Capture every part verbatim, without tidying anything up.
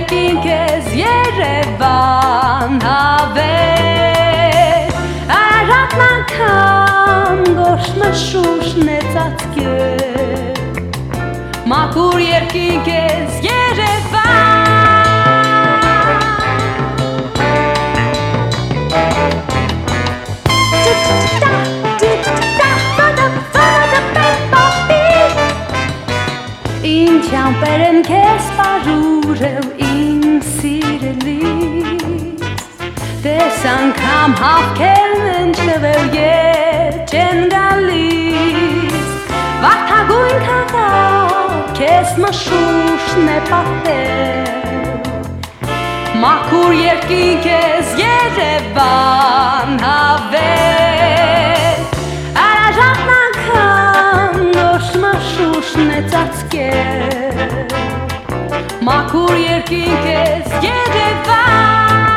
երկինք ես Երևան հավեր Արարատն անգամ գոշնը շուշն է ծածկեր Մաքուր երկինք ես Երևան Ինչ ամպեր են քեզ պարուրել իմ սիրելիս Տես անգամ հավքերն են չվել ետ չեն գալիս Վարդագույն քաղաք քեզ մշուշն է պատել Մաքուր երկինք ես Երևան հավեր Արարատն անգամ գոշ մշուշն է ծածկել Մաքուր երկինք ես Երևան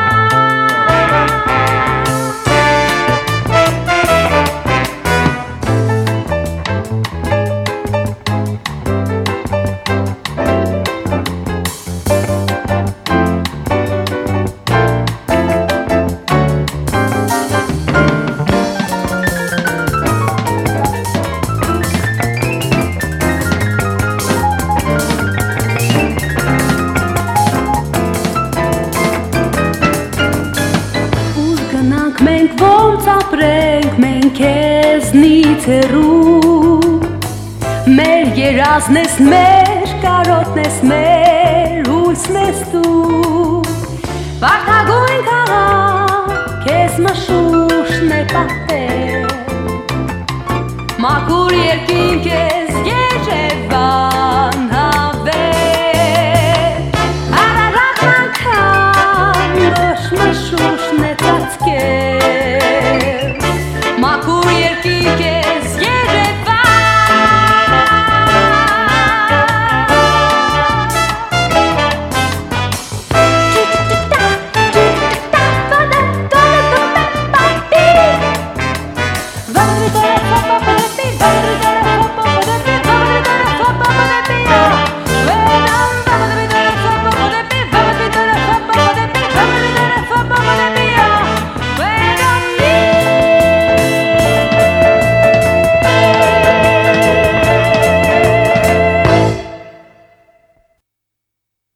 Մենք ոնց ապրենք, մենք քեզնից հեռու Մեր երազն ես մեր, կարոտն ես մեր, հույսն ես դու Վարդագույն քաղաք, քեզ մշուշն է պատել Մաքուր երկինք ես